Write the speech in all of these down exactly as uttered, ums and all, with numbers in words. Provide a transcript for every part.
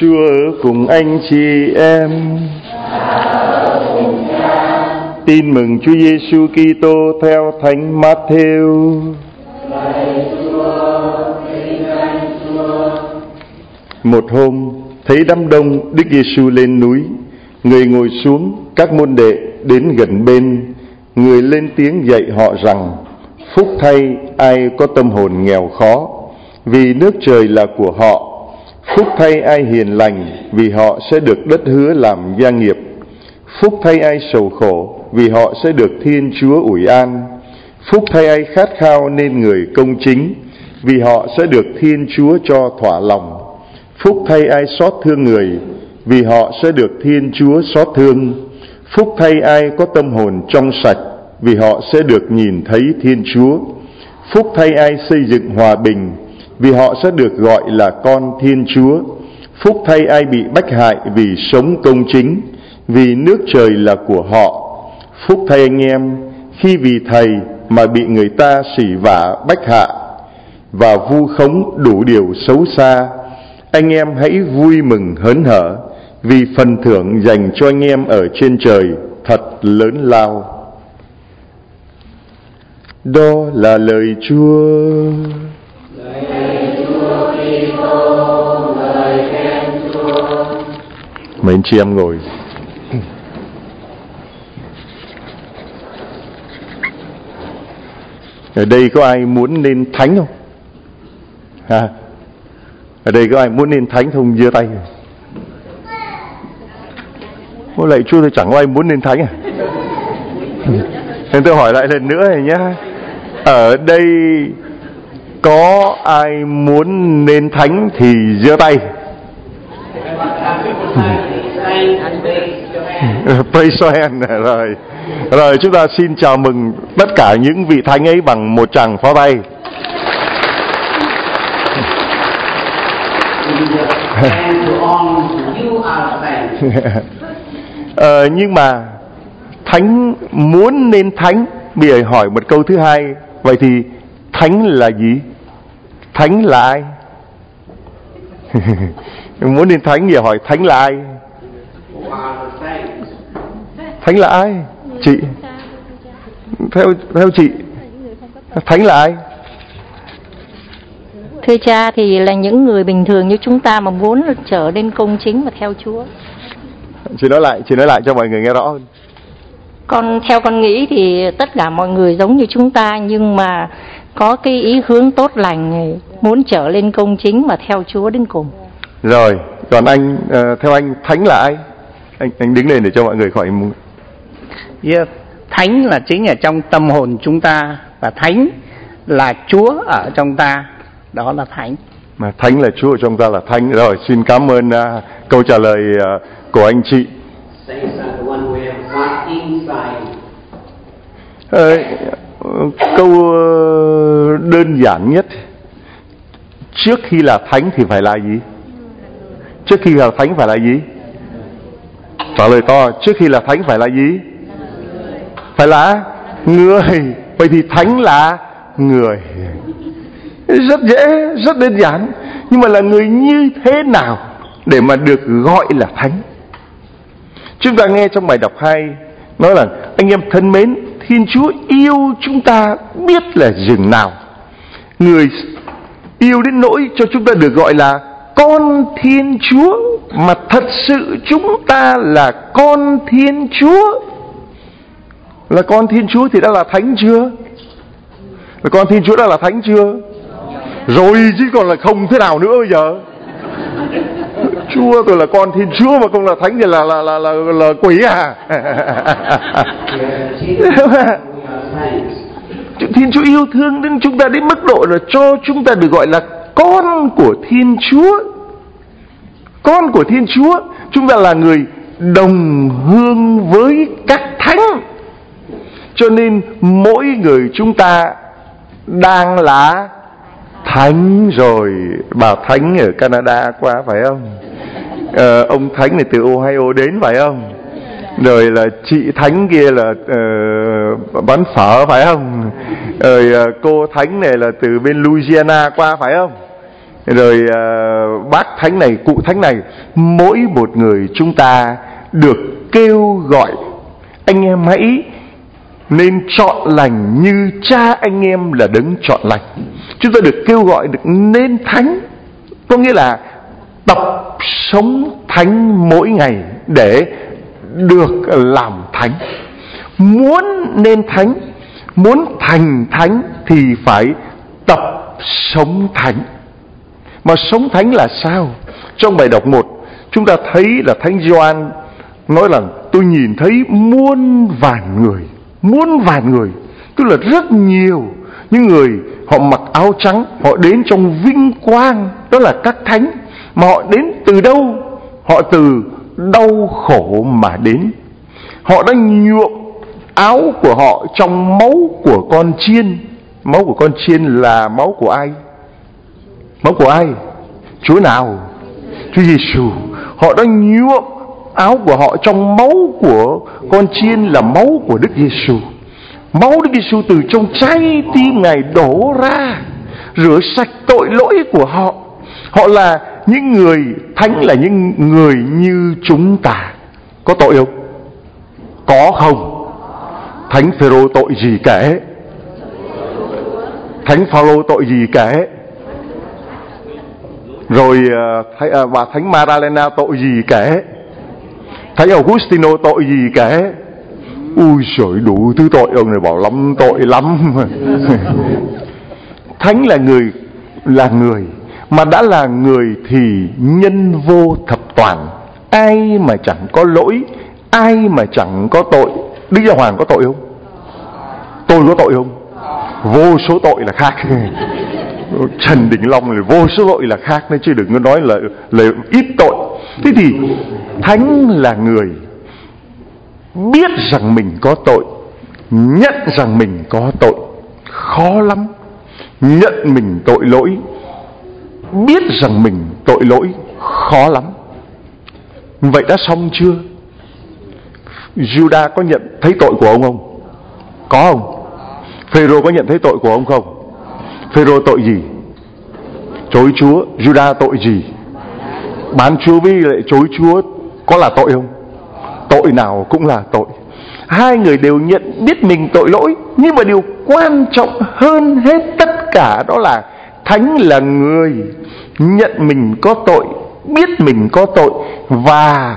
Chúa ở cùng anh chị em. Tin mừng Chúa Giêsu Kitô theo Thánh Matthew. Một hôm, thấy đám đông, Đức Giêsu lên núi. Người ngồi xuống, các môn đệ đến gần bên. Người lên tiếng dạy họ rằng: phúc thay ai có tâm hồn nghèo khó, vì nước trời là của họ. Phúc thay ai hiền lành, vì họ sẽ được đất hứa làm gia nghiệp. Phúc thay ai sầu khổ, vì họ sẽ được Thiên Chúa ủi an. Phúc thay ai khát khao nên người công chính, vì họ sẽ được Thiên Chúa cho thỏa lòng. Phúc thay ai xót thương người, vì họ sẽ được Thiên Chúa xót thương. Phúc thay ai có tâm hồn trong sạch, vì họ sẽ được nhìn thấy Thiên Chúa. Phúc thay ai xây dựng hòa bình, vì họ sẽ được gọi là con Thiên Chúa. Phúc thay ai bị bách hại vì sống công chính, vì nước trời là của họ. Phúc thay anh em khi vì Thầy mà bị người ta sỉ vả bách hạ và vu khống đủ điều xấu xa. Anh em hãy vui mừng hớn hở, vì phần thưởng dành cho anh em ở trên trời thật lớn lao. Đó là lời Chúa. Lời Chúa Kitô, lời khen Chúa. Mời anh chị em ngồi. Ở đây có ai muốn lên thánh không? À, ở đây có ai muốn lên thánh không? Giơ tay. Ôi lạy Chúa, tôi chẳng có ai muốn lên thánh à? Nên tôi hỏi lại lần nữa này nhá. Ở đây có ai muốn lên thánh thì giơ tay. Praise your hand. Rồi. Rồi chúng ta xin chào mừng tất cả những vị thánh ấy bằng một tràng pháo tay. ờ, nhưng mà thánh muốn nên thánh, bây giờ hỏi một câu thứ hai, vậy thì thánh là gì? Thánh là ai? Muốn nên thánh giờ hỏi thánh là ai? Thánh là ai? Chị. Theo theo chị, thánh là ai? Thưa cha, thì là những người bình thường như chúng ta mà muốn trở nên công chính và theo Chúa. Chị nói lại, chị nói lại cho mọi người nghe rõ hơn. Con theo con nghĩ thì tất cả mọi người giống như chúng ta, nhưng mà có cái ý hướng tốt lành, muốn trở lên công chính và theo Chúa đến cùng. Rồi, còn anh, uh, theo anh thánh là ai? Anh anh đứng lên để cho mọi người khỏi. Yeah. Thánh là chính ở trong tâm hồn chúng ta, và thánh là Chúa ở trong ta, đó là thánh. Mà thánh là Chúa ở trong ta là thánh. Rồi, xin cảm ơn uh, câu trả lời uh, của anh chị. Uh, câu uh, đơn giản nhất, trước khi là thánh thì phải là gì? Trước khi là thánh phải là gì? Trả lời to, trước khi là thánh phải là gì? Phải là người. Vậy thì thánh là người. Rất dễ, rất đơn giản. Nhưng mà là người như thế nào để mà được gọi là thánh? Chúng ta nghe trong bài đọc hai nói là: anh em thân mến, Thiên Chúa yêu chúng ta biết là dừng nào. Người yêu đến nỗi cho chúng ta được gọi là con Thiên Chúa. Mà thật sự chúng ta là con Thiên Chúa. Là con Thiên Chúa thì đã là thánh chưa? Là con Thiên Chúa đã là thánh chưa? Rồi chứ còn là không thế nào nữa bây giờ. Chúa tôi là con Thiên Chúa mà không là thánh thì là là là là, là, là quỷ à? Thiên Chúa yêu thương đến chúng ta đến mức độ là cho chúng ta được gọi là con của Thiên Chúa. Con của Thiên Chúa. Chúng ta là người đồng hương với các thánh. Cho nên mỗi người chúng ta đang là thánh rồi. Bà thánh ở Canada qua phải không? Ờ, ông thánh này từ Ohio đến phải không? Rồi là chị thánh kia là uh, bán phở phải không? Rồi uh, cô thánh này là từ bên Louisiana qua phải không? rồi uh, bác thánh này, cụ thánh này, mỗi một người chúng ta được kêu gọi anh em hãy nên chọn lành như cha anh em là đấng chọn lành. Chúng ta được kêu gọi được nên thánh, có nghĩa là tập sống thánh mỗi ngày để được làm thánh. Muốn nên thánh, muốn thành thánh thì phải tập sống thánh. Mà sống thánh là sao? Trong bài đọc một, chúng ta thấy là Thánh Gioan nói là tôi nhìn thấy muôn vàn người, muôn vàn người, tức là rất nhiều những người họ mặc áo trắng, họ đến trong vinh quang, đó là các thánh. Mà họ đến từ đâu? Họ từ đau khổ mà đến. Họ đã nhuộm áo của họ trong máu của con chiên. Máu của con chiên là máu của ai? Máu của ai? Chúa nào? Chúa Giêsu. Họ đã nhuộm áo của họ trong máu của con chiên là máu của Đức Giêsu. Máu Đức Giêsu từ trong trái tim Ngài đổ ra, rửa sạch tội lỗi của họ. Họ là những người thánh, là những người như chúng ta. Có tội không? Có không? Thánh Phêrô tội gì kể? Thánh Phaolô tội gì kể? Rồi và Thánh Madalena tội gì kể? Thánh Augustino tội gì kể? Ui trời, đủ thứ tội, ông này bảo lắm tội lắm. Thánh là người, là người mà đã là người thì nhân vô thập toàn, ai mà chẳng có lỗi, ai mà chẳng có tội. Đức Giáo Hoàng có tội không? Tôi có tội không? Vô số tội là khác. Trần Đình Long là vô số tội là khác đấy, chứ đừng có nói là, là ít tội. Thế thì thánh là người biết rằng mình có tội, nhận rằng mình có tội. Khó lắm. Nhận mình tội lỗi, biết rằng mình tội lỗi, khó lắm. Vậy đã xong chưa? Judas có nhận thấy tội của ông không? Có không? Phêrô có nhận thấy tội của ông không? Phêrô tội gì? Chối Chúa. Judas tội gì? Bán Chúa với lại chối Chúa. Có là tội không? Tội nào cũng là tội. Hai người đều nhận biết mình tội lỗi, nhưng mà điều quan trọng hơn hết tất cả đó là thánh là người nhận mình có tội, biết mình có tội, và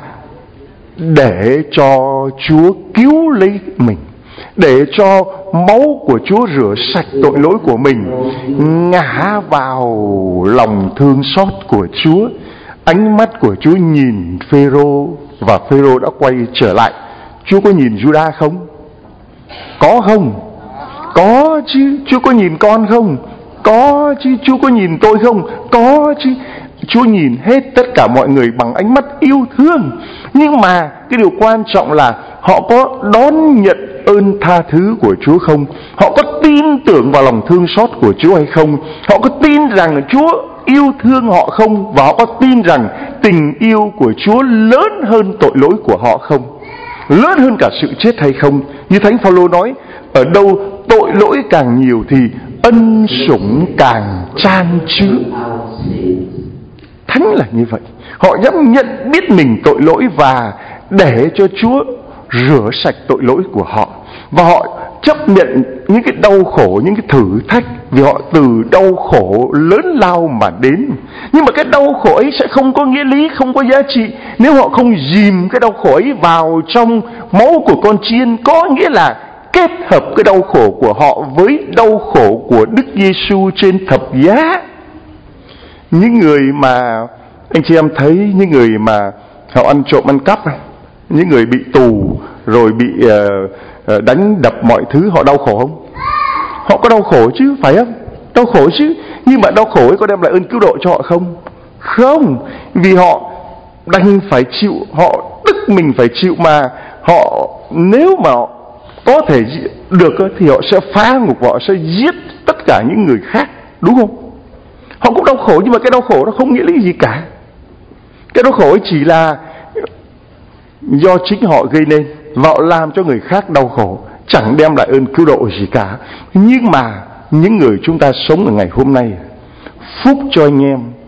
để cho Chúa cứu lấy mình, để cho máu của Chúa rửa sạch tội lỗi của mình, ngã vào lòng thương xót của Chúa. Ánh mắt của Chúa nhìn Phêrô và Phêrô đã quay trở lại. Chúa có nhìn Judas không? Có không? Có chứ. Chúa có nhìn con không? Có chứ. Chúa có nhìn tôi không? Có chứ. Chúa nhìn hết tất cả mọi người bằng ánh mắt yêu thương. Nhưng mà cái điều quan trọng là họ có đón nhận ơn tha thứ của Chúa không? Họ có tin tưởng vào lòng thương xót của Chúa hay không? Họ có tin rằng Chúa yêu thương họ không? Và họ có tin rằng tình yêu của Chúa lớn hơn tội lỗi của họ không? Lớn hơn cả sự chết hay không? Như Thánh Phaolô nói, ở đâu tội lỗi càng nhiều thì ân sủng càng chan chứa. Thánh là như vậy. Họ dám nhận biết mình tội lỗi và để cho Chúa rửa sạch tội lỗi của họ. Và họ chấp nhận những cái đau khổ, những cái thử thách, vì họ từ đau khổ lớn lao mà đến. Nhưng mà cái đau khổ ấy sẽ không có nghĩa lý, không có giá trị nếu họ không dìm cái đau khổ ấy vào trong máu của con chiên. Có nghĩa là kết hợp cái đau khổ của họ với đau khổ của Đức Giêsu trên thập giá. Những người mà anh chị em thấy, những người mà họ ăn trộm ăn cắp, những người bị tù rồi bị uh, đánh đập mọi thứ, họ đau khổ không? Họ có đau khổ chứ, phải không? Đau khổ chứ. Nhưng mà đau khổ ấy có đem lại ơn cứu độ cho họ không? Không. Vì họ đành phải chịu, họ tức mình phải chịu, mà họ nếu mà có thể được thì họ sẽ phá ngục, họ sẽ giết tất cả những người khác, đúng không? Họ cũng đau khổ, nhưng mà cái đau khổ nó không nghĩa lý gì cả. Cái đau khổ ấy chỉ là do chính họ gây nên, và họ làm cho người khác đau khổ, chẳng đem lại ơn cứu độ gì cả. Nhưng mà những người chúng ta sống ở ngày hôm nay, phúc cho anh em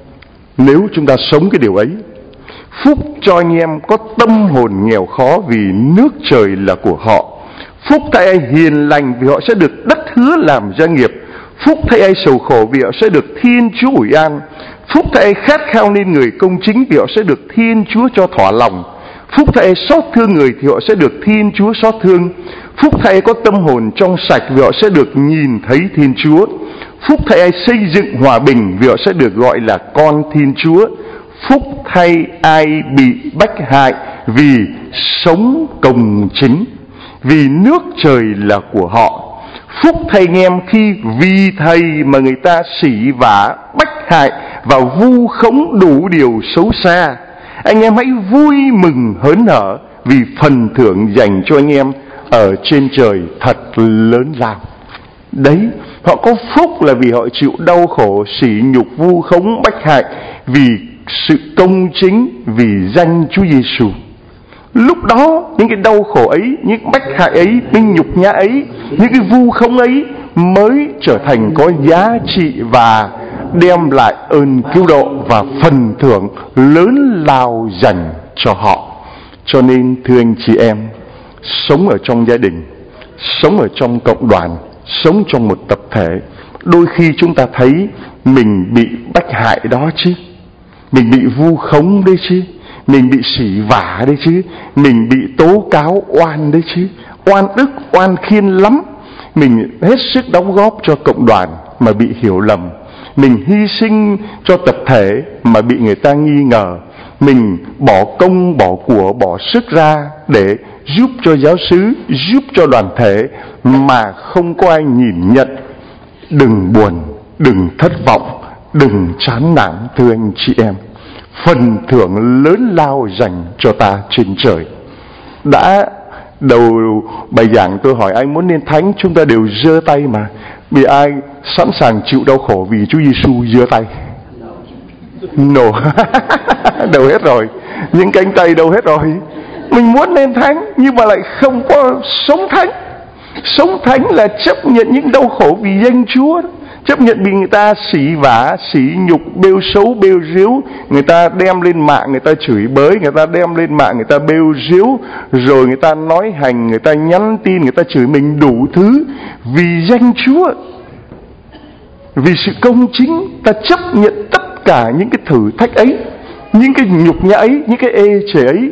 nếu chúng ta sống cái điều ấy. Phúc cho anh em có tâm hồn nghèo khó, vì nước trời là của họ. Phúc thay ai hiền lành, vì họ sẽ được đất hứa làm gia nghiệp. Phúc thay ai sầu khổ, vì họ sẽ được Thiên Chúa ủi an. Phúc thay ai khát khao nên người công chính, vì họ sẽ được Thiên Chúa cho thỏa lòng. Phúc thay ai xót thương người, thì họ sẽ được Thiên Chúa xót thương. Phúc thay ai có tâm hồn trong sạch, vì họ sẽ được nhìn thấy Thiên Chúa. Phúc thay ai xây dựng hòa bình, vì họ sẽ được gọi là con Thiên Chúa. Phúc thay ai bị bách hại, vì sống công chính, vì nước trời là của họ. Phúc thay anh em khi vì thầy mà người ta sỉ vả, bách hại và vu khống đủ điều xấu xa. Anh em hãy vui mừng hớn hở, vì phần thưởng dành cho anh em ở trên trời thật lớn lao. Đấy, họ có phúc là vì họ chịu đau khổ, sỉ nhục, vu khống, bách hại vì sự công chính, vì danh Chúa Giêsu. Lúc đó những cái đau khổ ấy, những bách hại ấy, những nhục nhã ấy, những cái vu khống ấy mới trở thành có giá trị và đem lại ơn cứu độ và phần thưởng lớn lao dành cho họ. Cho nên thưa anh chị em, sống ở trong gia đình, sống ở trong cộng đoàn, sống trong một tập thể, đôi khi chúng ta thấy mình bị bách hại đó chứ, mình bị vu khống đấy chứ, mình bị sỉ vả đấy chứ, mình bị tố cáo oan đấy chứ, oan ức, oan khiên lắm. Mình hết sức đóng góp cho cộng đoàn mà bị hiểu lầm, mình hy sinh cho tập thể mà bị người ta nghi ngờ, mình bỏ công, bỏ của, bỏ sức ra để giúp cho giáo xứ, giúp cho đoàn thể mà không có ai nhìn nhận. Đừng buồn, đừng thất vọng, đừng chán nản thưa anh chị em. Phần thưởng lớn lao dành cho ta trên trời. Đã đầu bài giảng tôi hỏi anh muốn nên thánh, chúng ta đều giơ tay mà. Vì ai sẵn sàng chịu đau khổ vì Chúa Giêsu giơ tay? No. Đâu hết rồi, những cánh tay đâu hết rồi. Mình muốn nên thánh nhưng mà lại không có sống thánh. Sống thánh là chấp nhận những đau khổ vì danh Chúa, chấp nhận bị người ta sỉ vả, sỉ nhục, bêu xấu, bêu riếu, người ta đem lên mạng, người ta chửi bới, người ta đem lên mạng, người ta bêu riếu, rồi người ta nói hành, người ta nhắn tin, người ta chửi mình đủ thứ vì danh Chúa, vì sự công chính. Ta chấp nhận tất cả những cái thử thách ấy, những cái nhục nhã ấy, những cái ê chề ấy,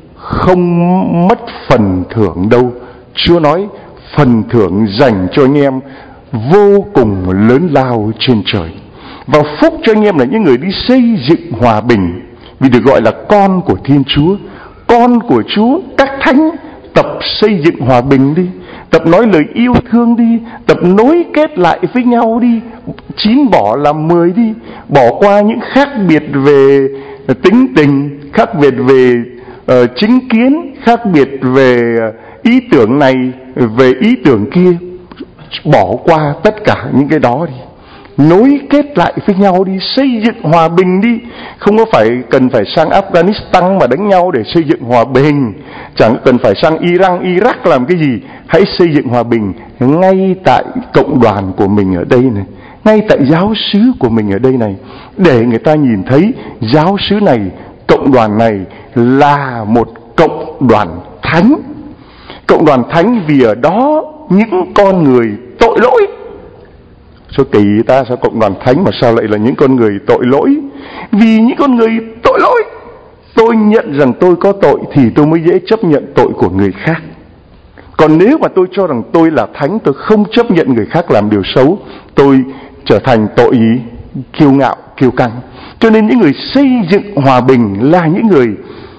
không mất phần thưởng đâu. Chúa nói phần thưởng dành cho anh em vô cùng lớn lao trên trời. Và phúc cho anh em là những người đi xây dựng hòa bình, vì được gọi là con của Thiên Chúa, con của Chúa. Các thánh tập xây dựng hòa bình đi, tập nói lời yêu thương đi, tập nối kết lại với nhau đi, chín bỏ làm mười đi, bỏ qua những khác biệt về tính tình, khác biệt về uh, chính kiến, khác biệt về ý tưởng này, về ý tưởng kia. Bỏ qua tất cả những cái đó đi, nối kết lại với nhau đi, xây dựng hòa bình đi. Không có phải cần phải sang Afghanistan mà đánh nhau để xây dựng hòa bình, chẳng cần phải sang Iran, Iraq làm cái gì. Hãy xây dựng hòa bình ngay tại cộng đoàn của mình ở đây này, ngay tại giáo xứ của mình ở đây này, để người ta nhìn thấy giáo xứ này, cộng đoàn này là một cộng đoàn thánh. Cộng đoàn thánh vì ở đó những con người tội lỗi. Số kỳ ta, sao cộng đoàn thánh mà sao lại là những con người tội lỗi? Vì những con người tội lỗi, tôi nhận rằng tôi có tội thì tôi mới dễ chấp nhận tội của người khác. Còn nếu mà tôi cho rằng tôi là thánh, tôi không chấp nhận người khác làm điều xấu, tôi trở thành tội ý, kiêu ngạo, kiêu căng. Cho nên những người xây dựng hòa bình là những người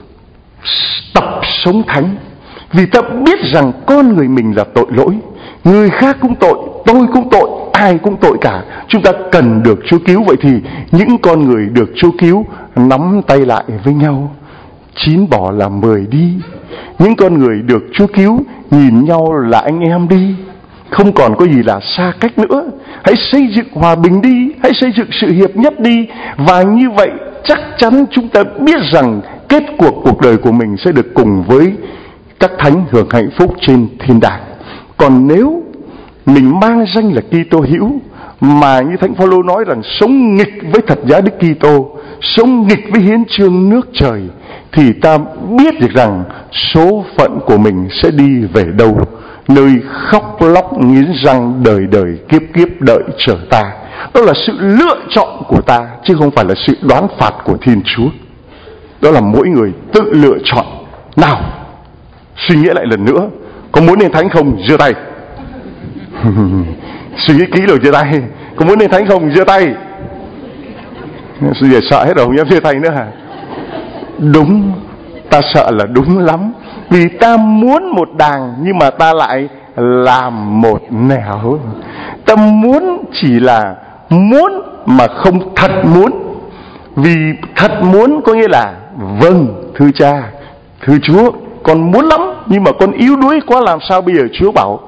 tập sống thánh. Vì ta biết rằng con người mình là tội lỗi, người khác cũng tội, tôi cũng tội, ai cũng tội cả. Chúng ta cần được Chúa cứu. Vậy thì những con người được Chúa cứu nắm tay lại với nhau, chín bỏ làm mười đi. Những con người được Chúa cứu nhìn nhau là anh em đi, không còn có gì là xa cách nữa. Hãy xây dựng hòa bình đi, hãy xây dựng sự hiệp nhất đi. Và như vậy chắc chắn chúng ta biết rằng kết cuộc cuộc đời của mình sẽ được cùng với các thánh hưởng hạnh phúc trên thiên đàng. Còn nếu mình mang danh là Kitô hữu mà như Thánh Phaolô nói rằng sống nghịch với thật giá Đức Kitô, sống nghịch với hiến chương nước trời, thì ta biết được rằng số phận của mình sẽ đi về đâu, nơi khóc lóc nghiến răng đời đời kiếp kiếp đợi chờ ta. Đó là sự lựa chọn của ta, chứ không phải là sự đoán phạt của Thiên Chúa. Đó là mỗi người tự lựa chọn. Nào, suy nghĩ lại lần nữa, có muốn nên thánh không? Giơ tay. Suy nghĩ kỹ rồi giơ tay. Có muốn nên thánh không? Giơ tay. Giờ sợ hết rồi, không dám giơ tay nữa hả? Đúng, ta sợ là đúng lắm. Vì ta muốn một đàng, nhưng mà ta lại làm một nẻo. Ta muốn chỉ là muốn mà không thật muốn. Vì thật muốn có nghĩa là vâng, thưa cha, thưa Chúa, con muốn lắm, nhưng mà con yếu đuối quá, làm sao bây giờ? Chúa bảo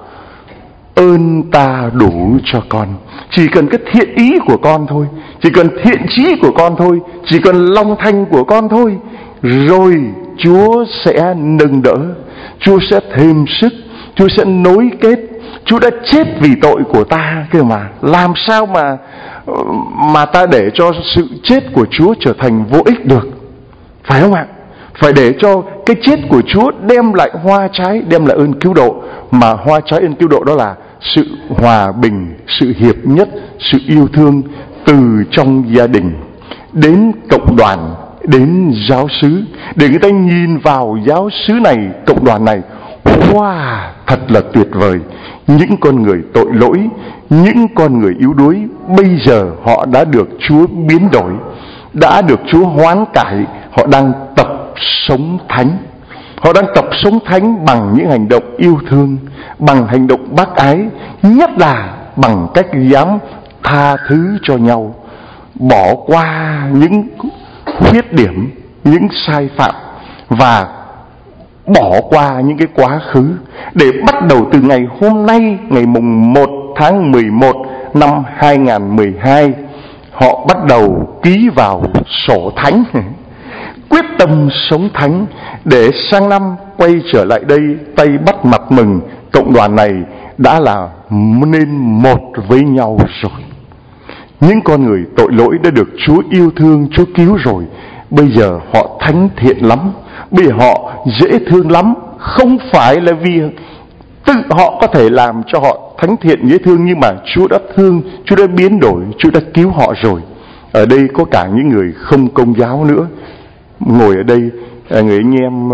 ơn ta đủ cho con. Chỉ cần cái thiện ý của con thôi, chỉ cần thiện chí của con thôi, chỉ cần lòng thành của con thôi, rồi Chúa sẽ nâng đỡ, Chúa sẽ thêm sức, Chúa sẽ nối kết. Chúa đã chết vì tội của ta cơ mà, làm sao mà mà ta để cho sự chết của Chúa trở thành vô ích được, phải không ạ? Phải để cho cái chết của Chúa đem lại hoa trái, đem lại ơn cứu độ. Mà hoa trái ơn cứu độ đó là sự hòa bình, sự hiệp nhất, sự yêu thương, từ trong gia đình đến cộng đoàn, đến giáo xứ, để người ta nhìn vào giáo xứ này, cộng đoàn này, wow, thật là tuyệt vời. Những con người tội lỗi, những con người yếu đuối, bây giờ họ đã được Chúa biến đổi, đã được Chúa hoán cải. Họ đang tập sống thánh. Họ đang tập sống thánh bằng những hành động yêu thương, bằng hành động bác ái, nhất là bằng cách dám tha thứ cho nhau, bỏ qua những khuyết điểm, những sai phạm, và bỏ qua những cái quá khứ, để bắt đầu từ ngày hôm nay, ngày mùng một tháng mười một năm hai nghìn không trăm mười hai, họ bắt đầu ký vào sổ thánh, quyết tâm sống thánh, để sang năm quay trở lại đây tay bắt mặt mừng. Cộng đoàn này đã là nên một với nhau rồi. Những con người tội lỗi đã được Chúa yêu thương, Chúa cứu rồi. Bây giờ họ thánh thiện lắm, bây giờ họ dễ thương lắm. Không phải là vì tự họ có thể làm cho họ thánh thiện dễ thương, nhưng mà Chúa đã thương, Chúa đã biến đổi, Chúa đã cứu họ rồi. Ở đây có cả những người không công giáo nữa ngồi ở đây, người anh em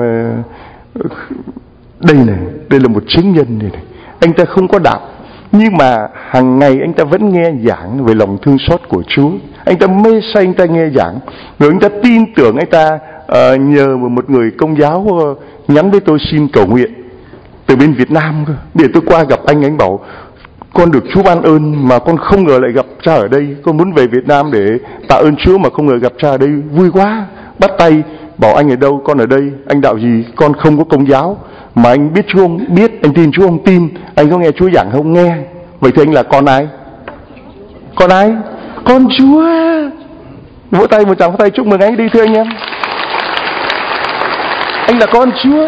đây này, đây là một chứng nhân này, này. Anh ta không có đạo, nhưng mà hàng ngày anh ta vẫn nghe giảng về lòng thương xót của Chúa. Anh ta mê say, anh ta nghe giảng, rồi anh ta tin tưởng. Anh ta uh, nhờ một người công giáo uh, nhắn với tôi xin cầu nguyện từ bên Việt Nam cơ. Bây giờ tôi qua gặp anh, anh bảo con được Chúa ban ơn mà con không ngờ lại gặp cha ở đây. Con muốn về Việt Nam để tạ ơn Chúa mà không ngờ gặp cha ở đây, vui quá. Bắt tay bảo anh ở đâu? Con ở đây. Anh đạo gì? Con không có công giáo. Mà anh biết Chúa không? Biết. Anh tin Chúa không? Tin. Anh có nghe Chúa giảng không? Nghe. Vậy thì anh là con ai? Con ai? Con Chúa. Vỗ tay một tràng vỗ tay chúc mừng anh đi, thưa anh em. Anh là con Chúa.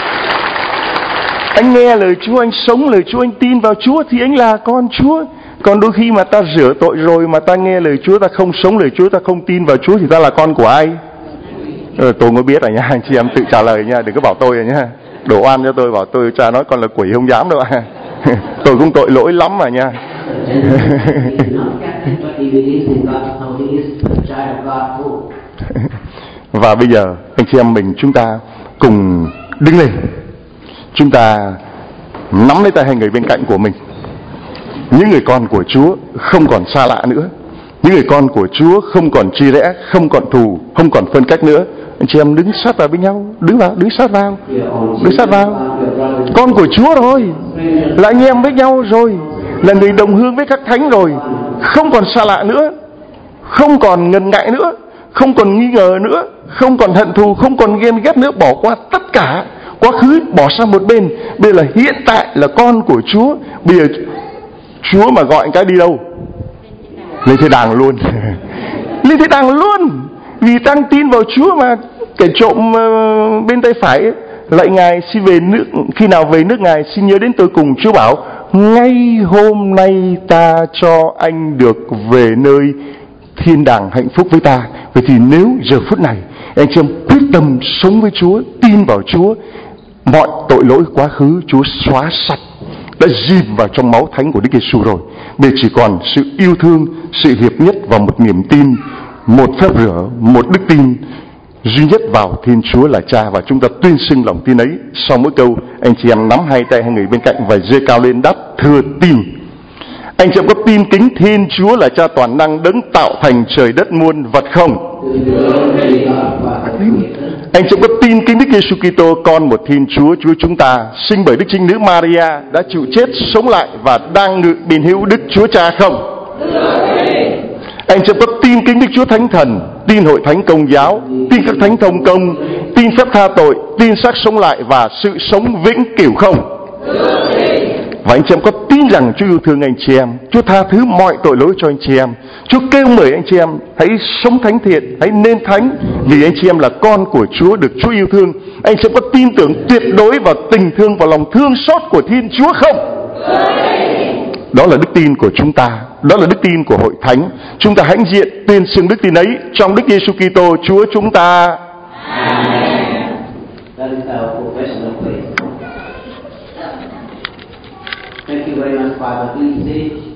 Anh nghe lời Chúa, anh sống lời Chúa, anh tin vào Chúa thì anh là con Chúa. Còn đôi khi mà ta rửa tội rồi mà ta nghe lời Chúa, ta không sống lời Chúa, ta không tin vào Chúa thì ta là con của ai? Ờ, tôi mới biết rồi nha, anh chị em tự trả lời nha, đừng có bảo tôi rồi nha. Đổ oan cho tôi, bảo tôi cha nói con là quỷ không dám đâu à. Tôi cũng tội lỗi lắm mà nha. Và bây giờ anh chị em mình chúng ta cùng đứng lên, chúng ta nắm lấy tay hai người bên cạnh của mình. Những người con của Chúa không còn xa lạ nữa, những người con của Chúa không còn chia rẽ, không còn thù, không còn phân cách nữa. Anh chị em đứng sát vào với nhau, đứng vào, đứng sát vào, đứng sát vào. Con của Chúa rồi, là anh em với nhau rồi, là người đồng hương với các thánh rồi, không còn xa lạ nữa, không còn ngần ngại nữa, không còn nghi ngờ nữa, không còn hận thù, không còn ghen ghét nữa. Bỏ qua tất cả quá khứ, bỏ sang một bên. Bây giờ là hiện tại là con của Chúa. Bây giờ Chúa mà gọi anh cái đi đâu? Lên thiên đàng luôn. Lên thiên đàng luôn. Vì tăng tin vào Chúa mà. Kẻ trộm uh, bên tay phải ấy, lạy Ngài xin về nước, khi nào về nước Ngài xin nhớ đến tôi cùng. Chúa bảo ngay hôm nay ta cho anh được về nơi thiên đàng hạnh phúc với ta. Vậy thì nếu giờ phút này anh chị em quyết tâm sống với Chúa, tin vào Chúa, mọi tội lỗi quá khứ Chúa xóa sạch, đã dìm vào trong máu thánh của Đức Giêsu rồi. Bây chỉ còn sự yêu thương, sự hiệp nhất và một niềm tin, một phép rửa, một đức tin duy nhất vào Thiên Chúa là Cha, và chúng ta tuyên xưng lòng tin ấy. Sau mỗi câu, anh chị em nắm hai tay hai người bên cạnh và giơ cao lên đáp: thưa tin. Anh chị em có tin kính Thiên Chúa là Cha toàn năng, đấng tạo thành trời đất muôn vật không? Anh chị em có tin kính Đức Giêsu Kitô, con một Thiên Chúa, Chúa chúng ta, sinh bởi Đức Trinh Nữ Maria, đã chịu chết, sống lại và đang ngự bên hữu Đức Chúa Cha không? Anh chị em có tin kính Đức Chúa Thánh Thần, tin hội thánh Công giáo, tin các thánh thông công, tin phép tha tội, tin xác sống lại và sự sống vĩnh cửu không? Và anh chị em có tin rằng Chúa yêu thương anh chị em, Chúa tha thứ mọi tội lỗi cho anh chị em, Chúa kêu mời anh chị em hãy sống thánh thiện, hãy nên thánh, vì anh chị em là con của Chúa, được Chúa yêu thương. Anh chị em có tin tưởng tuyệt đối vào tình thương và lòng thương xót của Thiên Chúa không? Đó là đức tin của chúng ta, đó là đức tin của hội thánh. Chúng ta hãnh diện tuyên xưng đức tin ấy trong Đức Giêsu Kitô Chúa chúng ta. Amen. That is our profession of faith. Thank you very much, Father. Please sit.